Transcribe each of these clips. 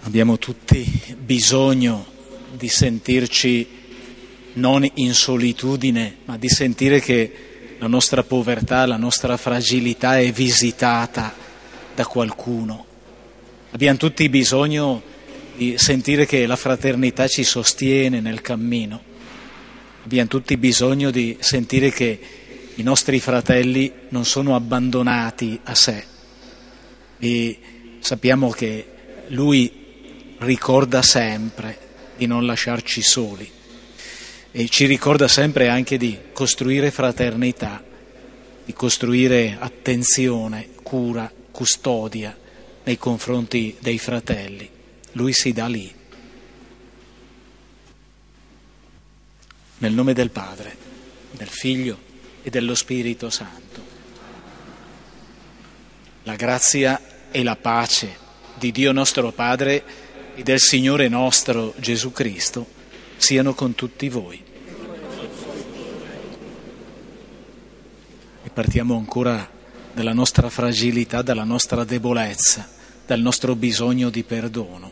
Abbiamo tutti bisogno di sentirci non in solitudine, ma di sentire che la nostra povertà, la nostra fragilità è visitata da qualcuno. Abbiamo tutti bisogno di sentire che la fraternità ci sostiene nel cammino. Abbiamo tutti bisogno di sentire che i nostri fratelli non sono abbandonati a sé. E sappiamo che Lui ricorda sempre di non lasciarci soli e ci ricorda sempre anche di costruire fraternità, di costruire attenzione, cura, custodia nei confronti dei fratelli. Lui si dà lì. Nel nome del Padre, del Figlio e dello Spirito Santo. La grazia e la pace di Dio nostro Padre e del Signore nostro Gesù Cristo siano con tutti voi. E partiamo ancora dalla nostra fragilità, dalla nostra debolezza, dal nostro bisogno di perdono.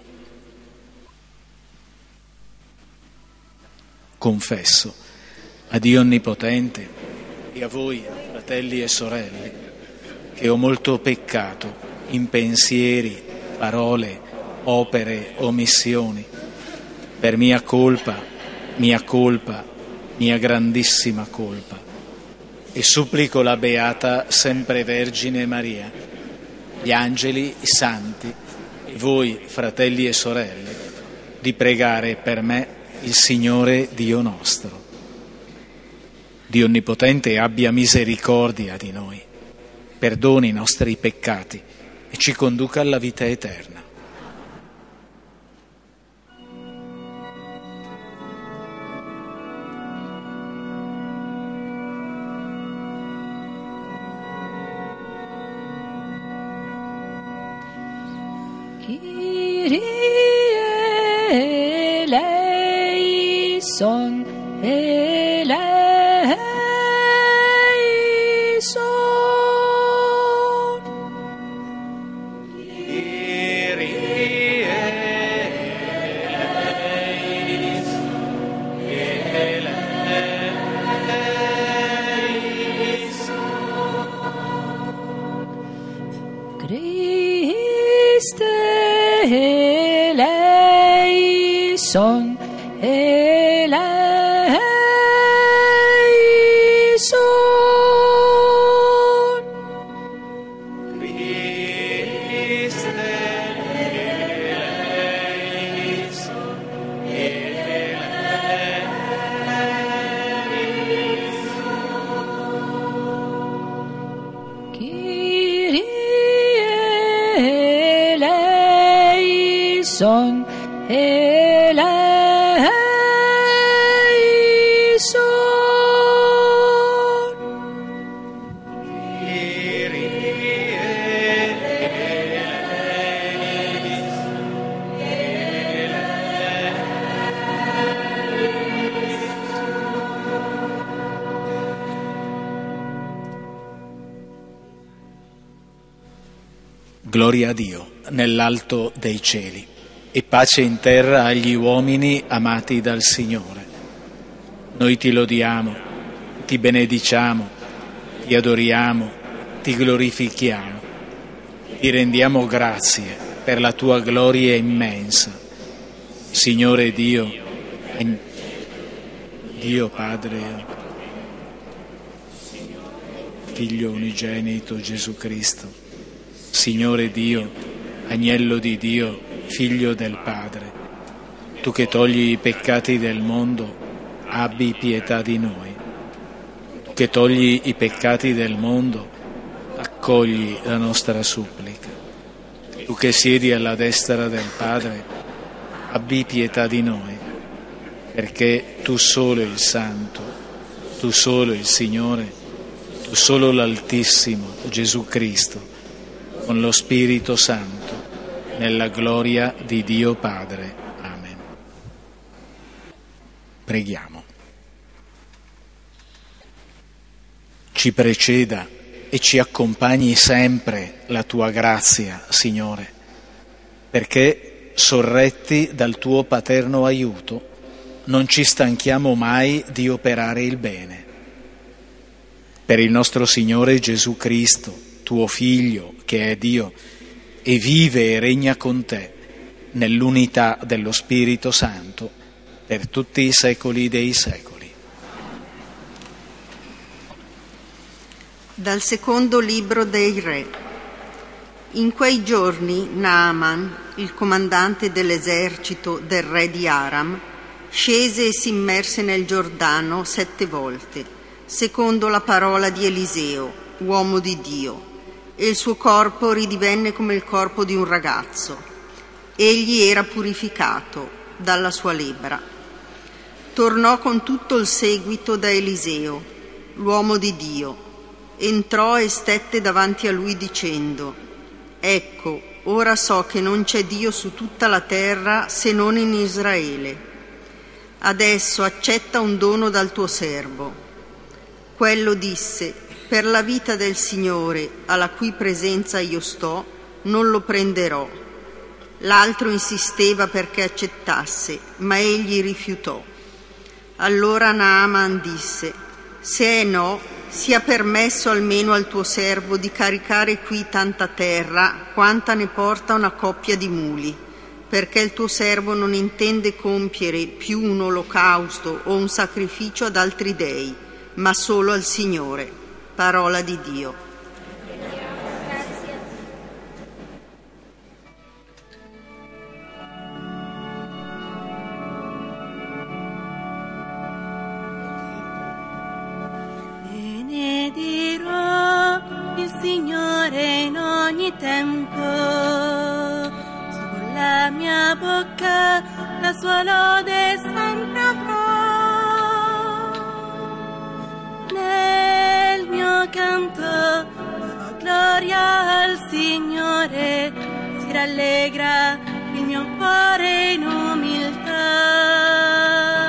Confesso a Dio Onnipotente e a voi, fratelli e sorelle, che ho molto peccato in pensieri, parole, opere, omissioni, per mia colpa, mia grandissima colpa. E supplico la Beata Sempre Vergine Maria, gli angeli, i santi e voi, fratelli e sorelle, di pregare per me il Signore Dio nostro. Dio Onnipotente abbia misericordia di noi, perdoni i nostri peccati e ci conduca alla vita eterna. Kyrie eleison, eleison. Kyrie eleison, eleison. Christe eleison, eleison. Christe eleison, eleison. Kyrie eleison, Gloria a Dio nell'alto dei cieli e pace in terra agli uomini amati dal Signore. Noi ti lodiamo, ti benediciamo, ti adoriamo, ti glorifichiamo, ti rendiamo grazie per la tua gloria immensa. Signore Dio, Dio Padre, Figlio unigenito Gesù Cristo, Signore Dio, Agnello di Dio, Figlio del Padre, tu che togli i peccati del mondo, abbi pietà di noi. Tu che togli i peccati del mondo, accogli la nostra supplica. Tu che siedi alla destra del Padre, abbi pietà di noi, perché tu solo il Santo, tu solo il Signore, tu solo l'Altissimo, Gesù Cristo, con lo Spirito Santo, nella gloria di Dio Padre. Amen. Preghiamo. Ci preceda e ci accompagni sempre la tua grazia, Signore, perché sorretti dal tuo paterno aiuto, non ci stanchiamo mai di operare il bene. Per il nostro Signore Gesù Cristo, tuo Figlio, che è Dio, e vive e regna con te, nell'unità dello Spirito Santo, per tutti i secoli dei secoli. Dal secondo libro dei Re. In quei giorni Naaman, il comandante dell'esercito del re di Aram, scese e si immerse nel Giordano 7 volte, secondo la parola di Eliseo, uomo di Dio, e il suo corpo ridivenne come il corpo di un ragazzo. Egli era purificato dalla sua lebbra. Tornò con tutto il seguito da Eliseo, l'uomo di Dio. Entrò e stette davanti a lui dicendo: Ecco, ora so che non c'è Dio su tutta la terra se non in Israele. Adesso accetta un dono dal tuo servo. Quello disse: per la vita del Signore, alla cui presenza io sto, non lo prenderò. L'altro insisteva perché accettasse, ma egli rifiutò. Allora Naaman disse: se è no, sia permesso almeno al tuo servo di caricare qui tanta terra quanta ne porta una coppia di muli, perché il tuo servo non intende compiere più un olocausto o un sacrificio ad altri dei, ma solo al Signore. Parola di Dio. Il Signore in ogni tempo, sulla mia bocca la sua lode sempre avrò. Nel mio canto darò gloria al Signore, si rallegra il mio cuore in umiltà.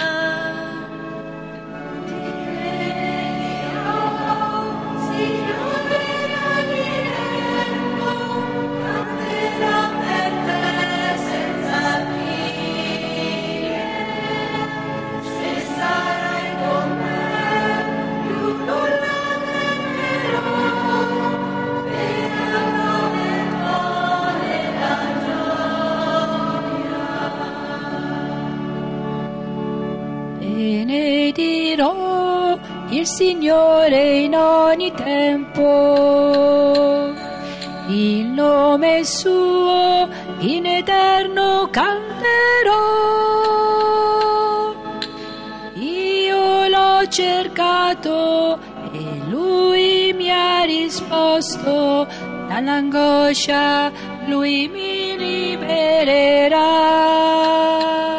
Benedirò il Signore in ogni tempo, il nome suo in eterno canterò. Io l'ho cercato e lui mi ha risposto, dall'angoscia lui mi libererà.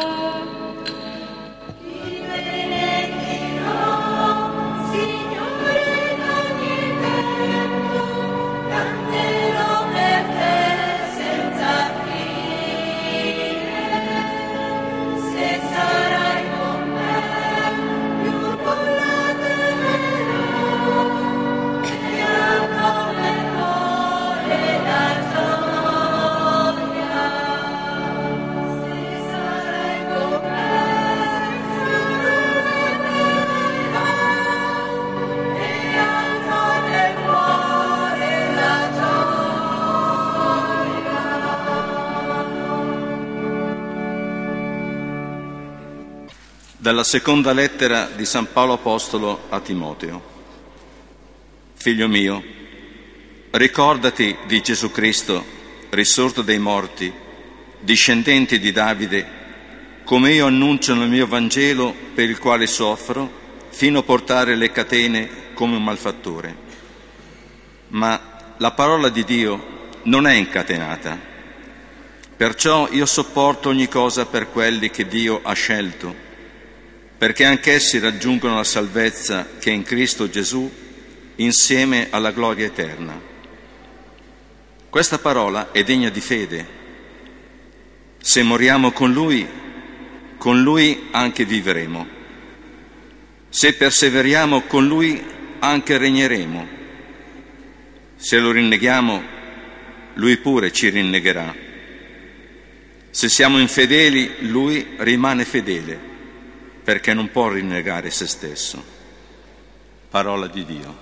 Dalla seconda lettera di San Paolo Apostolo a Timoteo. Figlio mio, ricordati di Gesù Cristo, risorto dai morti, discendente di Davide, come io annuncio nel mio Vangelo, per il quale soffro, fino a portare le catene come un malfattore. Ma la parola di Dio non è incatenata. Perciò io sopporto ogni cosa per quelli che Dio ha scelto, perché anch'essi raggiungono la salvezza che è in Cristo Gesù, insieme alla gloria eterna. Questa parola è degna di fede. Se moriamo con Lui anche vivremo. Se perseveriamo con Lui, anche regneremo. Se lo rinneghiamo, Lui pure ci rinnegherà. Se siamo infedeli, Lui rimane fedele, perché non può rinnegare se stesso. Parola di Dio.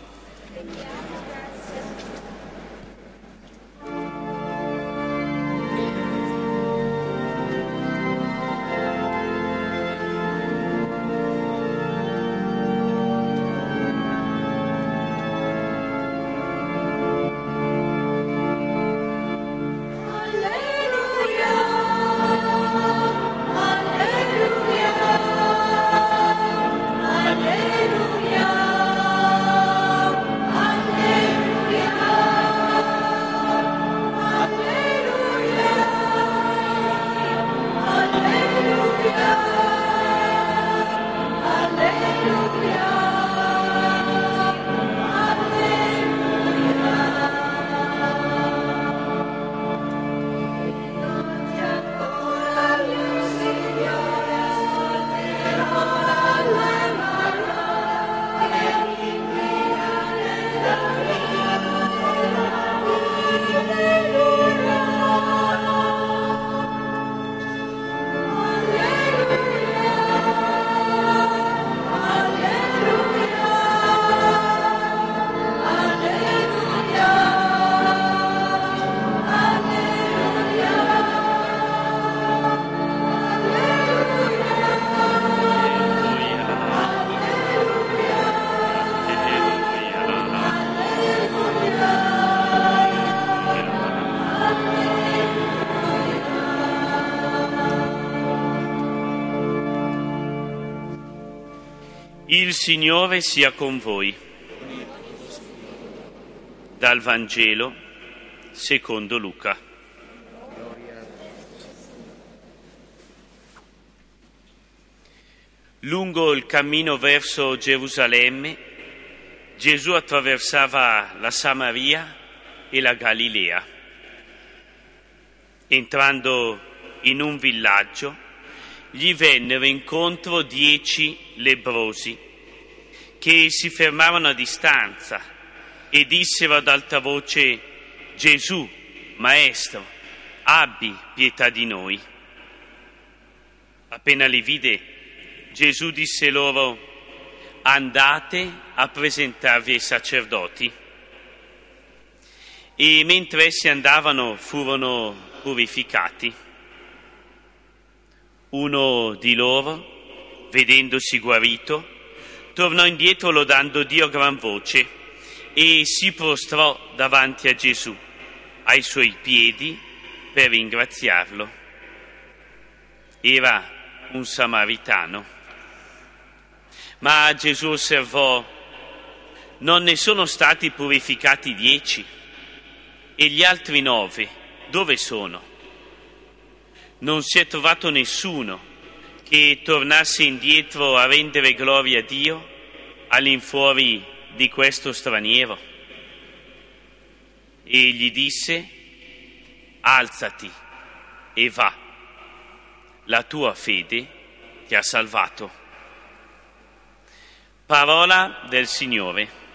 Il Signore sia con voi. Dal Vangelo secondo Luca. Lungo il cammino verso Gerusalemme, Gesù attraversava la Samaria e la Galilea. Entrando in un villaggio, gli vennero incontro 10 lebbrosi che si fermarono a distanza e dissero ad alta voce: Gesù, Maestro, abbi pietà di noi. Appena li vide, Gesù disse loro: andate a presentarvi ai sacerdoti. E mentre essi andavano furono purificati. Uno di loro, vedendosi guarito, tornò indietro lodando Dio a gran voce e si prostrò davanti a Gesù, ai suoi piedi, per ringraziarlo. Era un samaritano. Ma Gesù osservò: non ne sono stati purificati 10? E gli altri 9 dove sono? Non si è trovato nessuno che tornasse indietro a rendere gloria a Dio all'infuori di questo straniero. E gli disse: alzati e va, la tua fede ti ha salvato. Parola del Signore.